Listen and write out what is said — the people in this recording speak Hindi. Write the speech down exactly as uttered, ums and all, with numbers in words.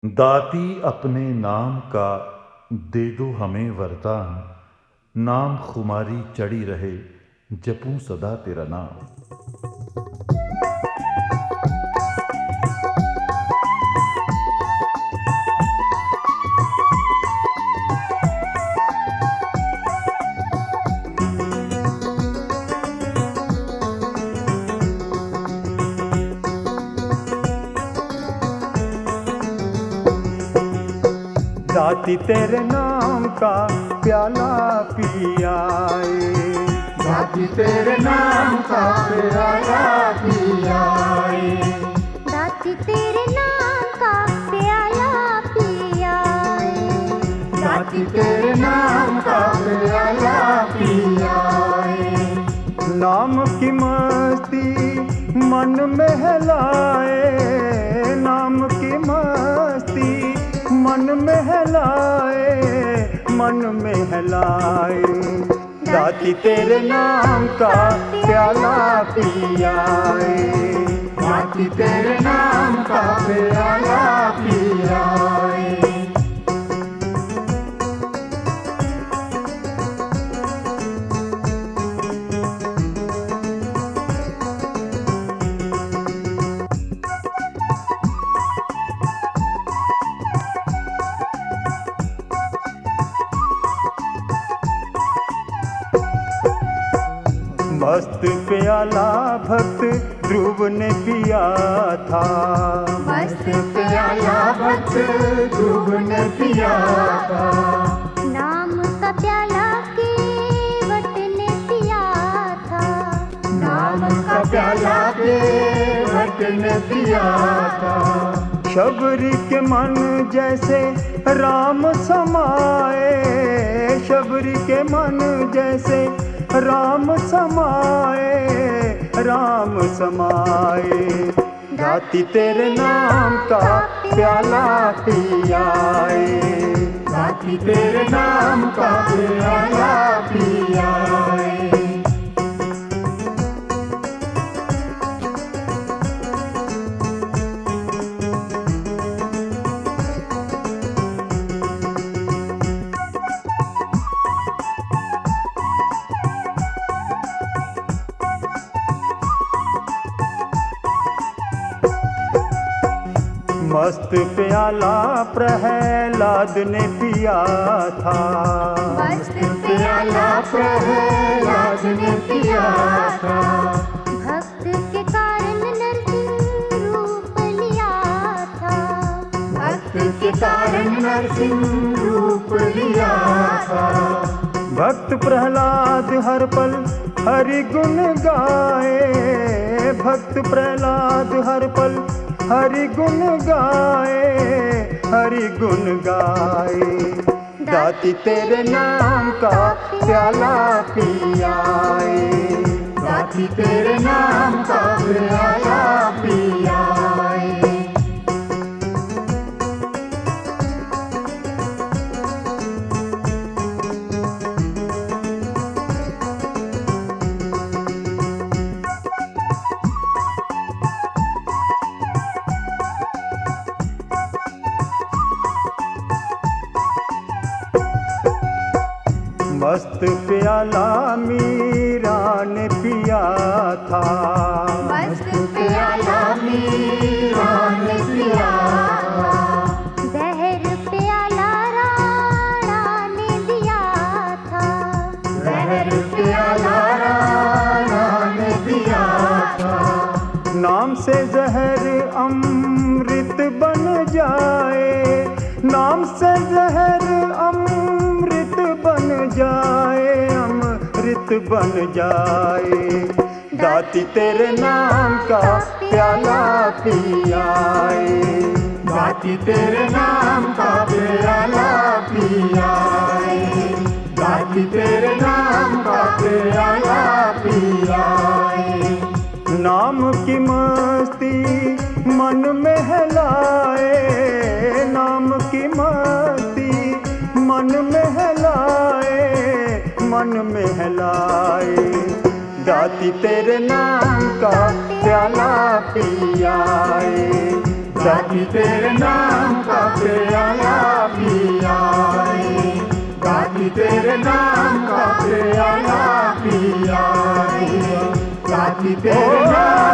दाती अपने नाम का दे दो हमें वरदान, नाम खुमारी चढ़ी रहे जपूं सदा तेरा नाम। दाती तेरे नाम का प्याला पी आए, दाती तेरे नाम का प्याला पी आए, दाती तेरे नाम का प्याला पी आए, दाती तेरे नाम का प्याला पी आए। नाम की मस्ती मन महलाए, नाम की मस्ती मन महलाए, मन महलाए। दाती तेरे नाम का प्याला पी आए, दाती तेरे नाम का प्याला पी आए। मस्त प्याला भक्त ध्रुव ने पिया था, मस्त प्याला भक्त ध्रुव ने पिया था, नाम का प्याला केवट ने पिया था, नाम का प्याला केवट ने पिया था। शबरी के मन जैसे राम समाए, शबरी के मन जैसे राम समाए, राम समाए। दाती तेरे नाम का प्याला पी आए, दाती तेरे नाम का प्याला पी आए। मस्त प्याला प्रहलाद ने पिया था, मस्त प्याला प्रहलाद ने पिया था, भक्त के कारण नरसिंह रूप लिया था, भक्त के कारण नरसिंह रूप लिया था। भक्त प्रहलाद हर पल हरि गुण गाए, भक्त प्रहलाद हर पल हरि गुण गाए, हरि गुण गाए। दाती तेरे नाम का प्याला पी आए, दाती तेरे नाम का प्याला पी आए। मस्त प्याला मीरा ने पिया था, मस्त प्याला मीरा ने पिया था, जहर प्याला राणा ने दिया था, जहर प्याला राणा ने दिया था। नाम से जहर अमृत बन जाए, नाम से जहर अमृत बन जाए, अमृत बन जाए। दाती तेरे नाम का प्याला पी आए, दाती तेरे नाम का प्याला पी आए, दाती तेरे नाम का प्याला पी आए। नाम की मस्ती मन महलाए, नाम की मस्ती मन महलाए, मन महलाए। दाती तेरे नाम का प्याला पी आए, दाती तेरे नाम का तेरे नाम का प्याला पिया रे, दाती तेरे नाम